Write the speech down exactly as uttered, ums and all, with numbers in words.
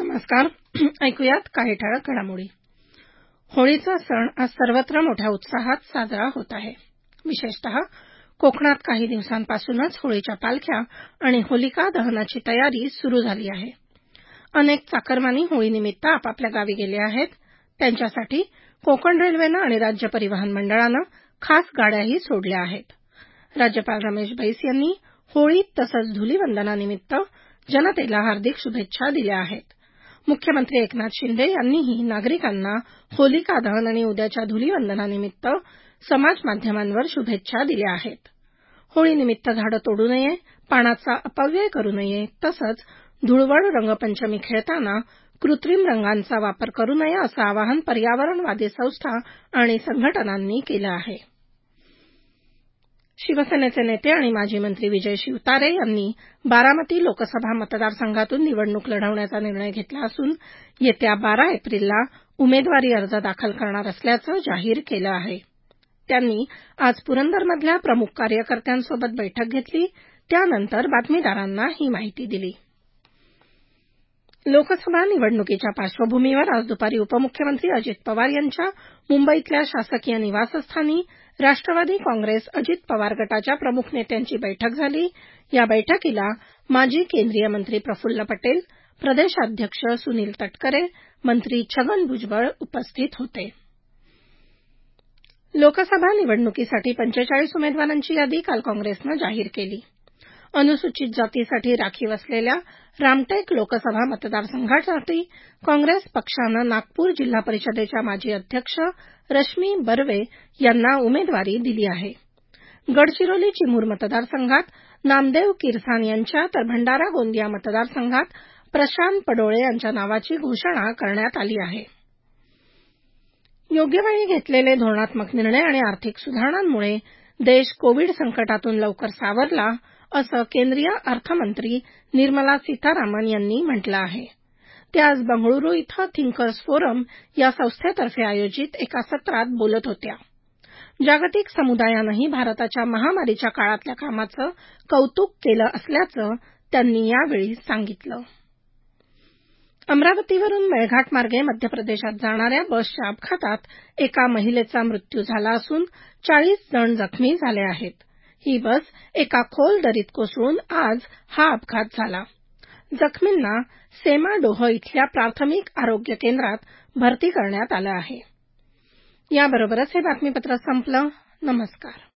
नमस्कार. ऐकूयात काही ठळक घडामोडी. होळीचा सण आज सर्वत्र मोठ्या उत्साहात साजरा होत आहे. विशेषतः कोकणात काही दिवसांपासूनच होळीच्या पालख्या आणि होलिका दहनाची तयारी सुरू झाली आहे. अनेक चाकरमानी होळीनिमित्त आपापल्या गावी गेले आहेत. त्यांच्यासाठी कोकण रेल्वेनं आणि राज्य परिवहन मंडळानं खास गाड्याही सोडल्या आहेत. राज्यपाल रमेश बैस यांनी होळी तसंच धुलीवंदनानिमित्त जनतेला हार्दिक शुभेच्छा दिल्या आहेत. मुख्यमंत्री एकनाथ शिंदे यांनीही नागरिकांना होलिका दहन आणि उद्याच्या धुलीवंदनानिमित्त समाज माध्यमांवर शुभेच्छा दिल्या आहेत. होळीनिमित्त झाडं तोडू नये, पाण्याचा अपव्यय करू नये, तसंच धुळवड रंगपंचमी खेळताना कृत्रिम रंगांचा वापर करू नये असं आवाहन पर्यावरणवादी संस्था आणि संघटनांनी केलं आहे. शिवसेनेचे नेते आणि माजी मंत्री विजय शिवतारे यांनी बारामती लोकसभा मतदारसंघातून निवडणूक लढवण्याचा निर्णय घेतला असून येत्या बारा एप्रिलला उमेदवारी अर्ज दाखल करणार असल्याचं जाहीर केलं आहे. त्यांनी आज पुरंदरमधल्या प्रमुख कार्यकर्त्यांसोबत बैठक घेतली. त्यानंतर बातमीदारांना ही माहिती दिली. लोकसभा निवडणुकीच्या पार्श्वभूमीवर आज दुपारी उपमुख्यमंत्री अजित पवार यांच्या मुंबईतल्या शासकीय निवासस्थानी राष्ट्रवादी काँग्रेस अजित पवार गटाच्या प्रमुख नेत्यांची बैठक झाली. या बैठकीला माजी केंद्रीय मंत्री प्रफुल्ल पटेल, प्रदेशाध्यक्ष सुनील तटकरे, मंत्री छगन भुजबळ उपस्थित होते. लोकसभा निवडणुकीसाठी पंचेचाळीस उमेदवारांची यादी काल काँग्रेसनं जाहीर केली. अनुसूचित जातीसाठी राखीव असलेल्या रामटेक लोकसभा मतदारसंघासाठी काँग्रेस पक्षानं नागपूर जिल्हा परिषदेच्या माजी अध्यक्ष रश्मी बर्वे यांना उमेदवारी दिली आहे. गडचिरोली चिमूर मतदारसंघात नामदेव किरसान यांच्या तर भंडारा गोंदिया मतदारसंघात प्रशांत पडोळे यांच्या नावाची घोषणा करण्यात आली आहे. योग्य वेळी घेतलेले धोरणात्मक निर्णय आणि आर्थिक सुधारणांमुळे देश कोविड संकटातून लवकर सावरला असं केंद्रीय अर्थमंत्री निर्मला सीतारामन यांनी म्हटलं आहे. ते आज बंगळुरू इथं थिंकर्स फोरम या संस्थेतर्फे आयोजित एका सत्रात बोलत होत्या. जागतिक समुदायानंही भारताच्या महामारीच्या काळातल्या कामाचं कौतुक केलं असल्याचं त्यांनी यावेळी सांगितलं. अमरावतीवरून मेळघाट मार्गे मध्य प्रदेशात जाणाऱ्या बसच्या अपघातात एका महिलेचा मृत्यू झाला असून चाळीस जण जखमी झाले आहेत. ही बस एका खोल दरीत कोसळून आज हा अपघात झाला. जखमींना सेमाडोह इथल्या प्राथमिक आरोग्य केंद्रात भरती करण्यात आलं आहे. याबरोबरच हे बातमीपत्र संपलं. नमस्कार.